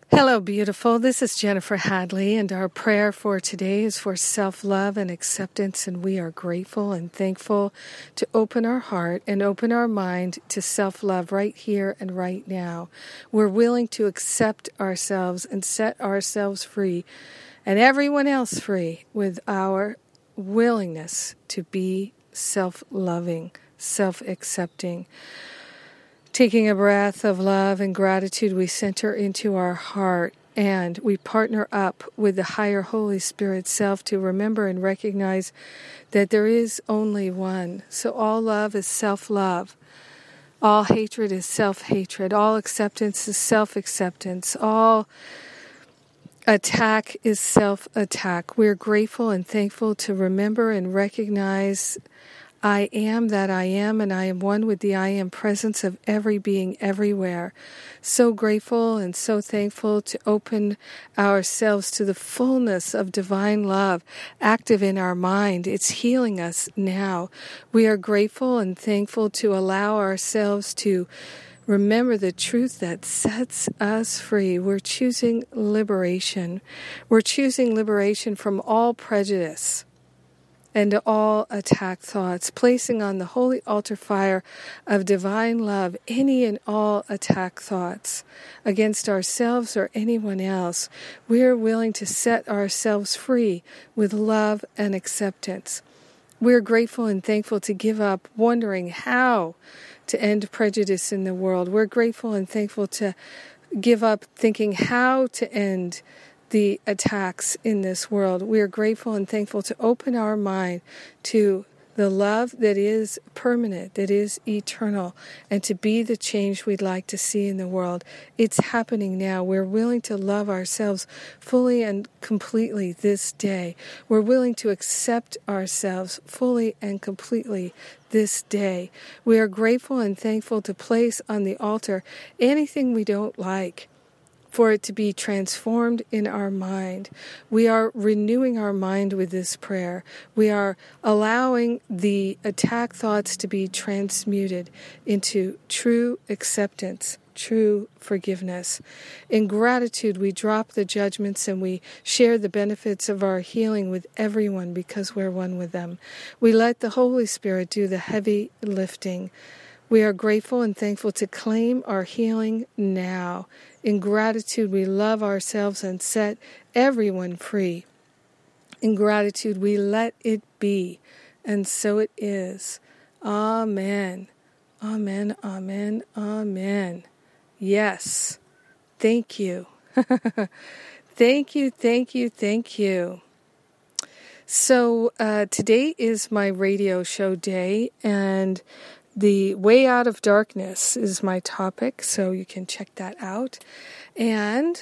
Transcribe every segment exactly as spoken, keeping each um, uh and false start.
Hello, beautiful. This is Jennifer Hadley, and our prayer for today is for self-love and acceptance, and we are grateful and thankful to open our heart and open our mind to self-love right here and right now. We're willing to accept ourselves and set ourselves free and everyone else free with our willingness to be self-loving, self-accepting. Taking a breath of love and gratitude, we center into our heart and we partner up with the higher Holy Spirit self to remember and recognize that there is only one. So all love is self-love. All hatred is self-hatred. All acceptance is self-acceptance. All attack is self-attack. We're grateful and thankful to remember and recognize I am that I am, and I am one with the I am presence of every being everywhere. So grateful and so thankful to open ourselves to the fullness of divine love active in our mind. It's healing us now. We are grateful and thankful to allow ourselves to remember the truth that sets us free. We're choosing liberation. We're choosing liberation from all prejudice and all attack thoughts, placing on the holy altar fire of divine love any and all attack thoughts against ourselves or anyone else. We are willing to set ourselves free with love and acceptance. We're grateful and thankful to give up wondering how to end prejudice in the world. We're grateful and thankful to give up thinking how to end the attacks in this world. We are grateful and thankful to open our mind to the love that is permanent, that is eternal, and to be the change we'd like to see in the world. It's happening now. We're willing to love ourselves fully and completely this day. We're willing to accept ourselves fully and completely this day. We are grateful and thankful to place on the altar anything we don't like, for it to be transformed in our mind. We are renewing our mind with this prayer. We are allowing the attack thoughts to be transmuted into true acceptance, true forgiveness. In gratitude, we drop the judgments and we share the benefits of our healing with everyone because we're one with them. We let the Holy Spirit do the heavy lifting. We are grateful and thankful to claim our healing now. In gratitude, we love ourselves and set everyone free. In gratitude, we let it be, and so it is. Amen. Amen, amen, amen. Yes. Thank you. Thank you, thank you, thank you. So uh, today is my radio show day, and the way out of darkness is my topic, so you can check that out. And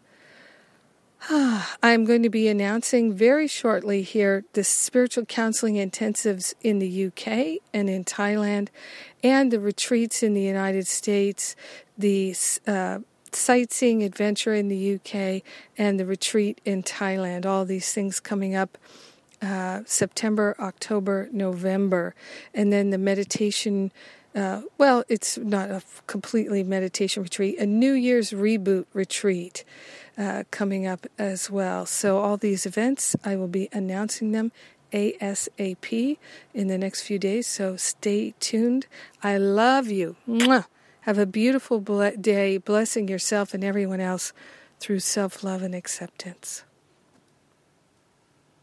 ah, I'm going to be announcing very shortly here the spiritual counseling intensives in the U K and in Thailand, and the retreats in the United States, the uh, sightseeing adventure in the U K, and the retreat in Thailand. All these things coming up Uh, September, October, November, and then the meditation, uh, well, it's not a completely meditation retreat, a New Year's reboot retreat uh, coming up as well. So all these events, I will be announcing them ASAP in the next few days, so stay tuned. I love you. Mwah! Have a beautiful day, blessing yourself and everyone else through self-love and acceptance.